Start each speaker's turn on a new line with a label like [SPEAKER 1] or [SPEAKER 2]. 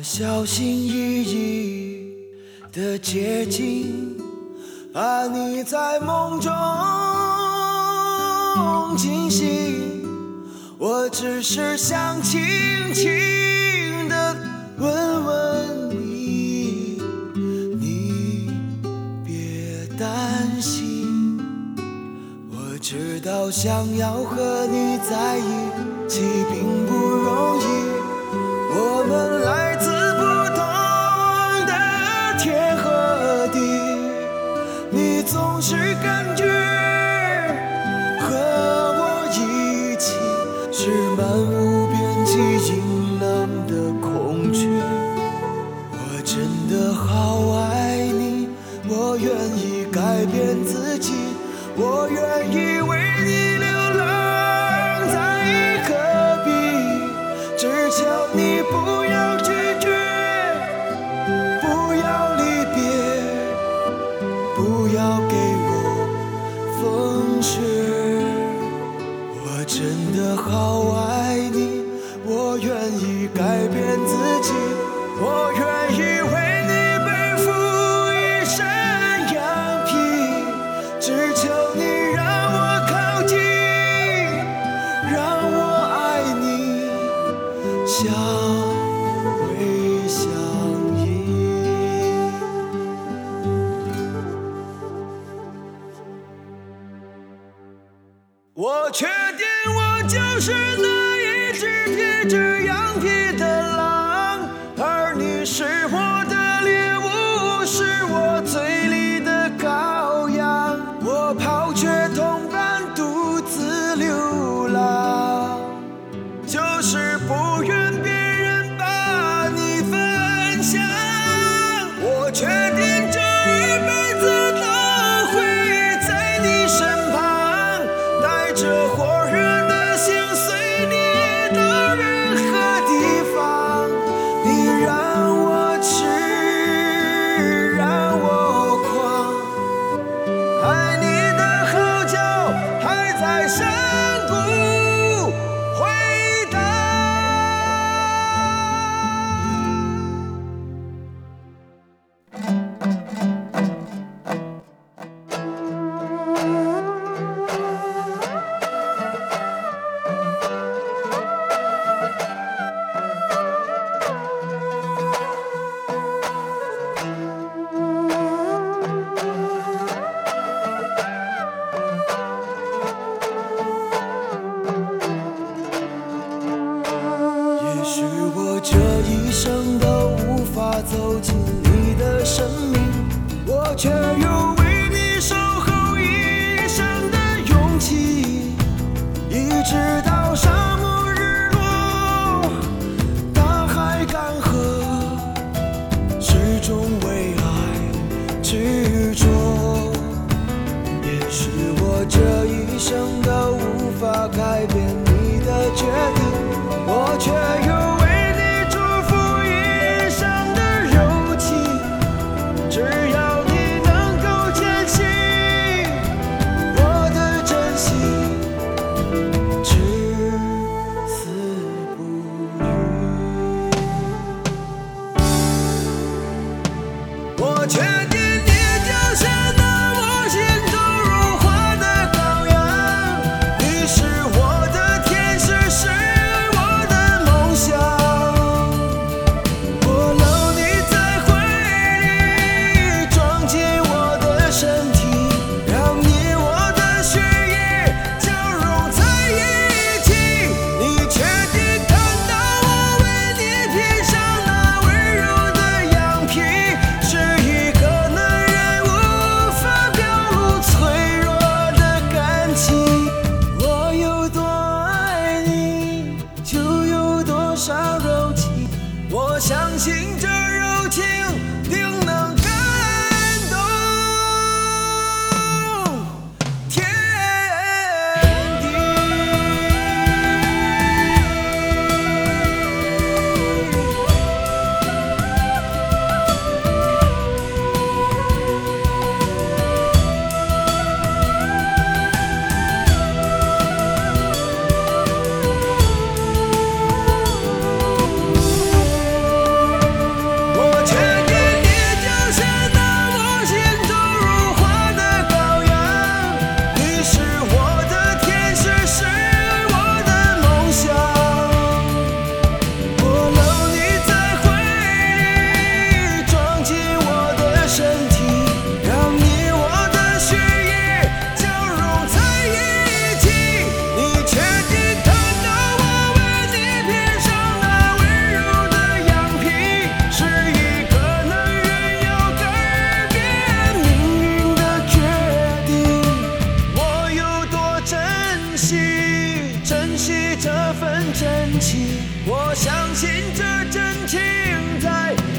[SPEAKER 1] 小心翼翼的接近，怕你在梦中惊醒。我只是想轻轻地问问你，你别担心。我知道想要和你在一起并不容易，我们来自不同的天和地，你总是感觉和我一起是漫无边际阴冷的恐惧。我真的好爱你，我愿意改变自己，我愿意为你流浪在戈壁，只求你不要拒绝，不要离别，不要给我风雪。我真的好爱你，我愿意改变自己，我愿意为你背负一身羊皮，只求你让我靠近，让我爱你，相偎相依。我确定我就是那一只披着羊皮的狼，而你是我的猎物，是我嘴里的羔羊。我抛却同伴独自流浪，就是不愿别人把你分享。我确定这一辈子都会在你身旁，带着火热的心随你到任何地方。你让我痴，让我狂，爱你的号角还在山谷回荡。也许我这一生都无法走进你的生命，我却有为你守候一生的勇气，一直到沙漠日落，大海干涸，始终为爱执着。也许我这一生都无法改变你的决定，我却有为你祝福一生的柔情。只要你能够坚信我的真心，至死不渝。我确定你就是那我心中融化的羔羊，你是我的天使，是我的梦想。我搂你在怀里，装进我的身体，让你我的血液交融在一起。你确定看到我为你披上那温柔的羊皮，是一个男人无法表露脆弱的感情。我有多爱你，就有多少柔情，我相信这柔情定能感动天地。 真情，我相信这真情在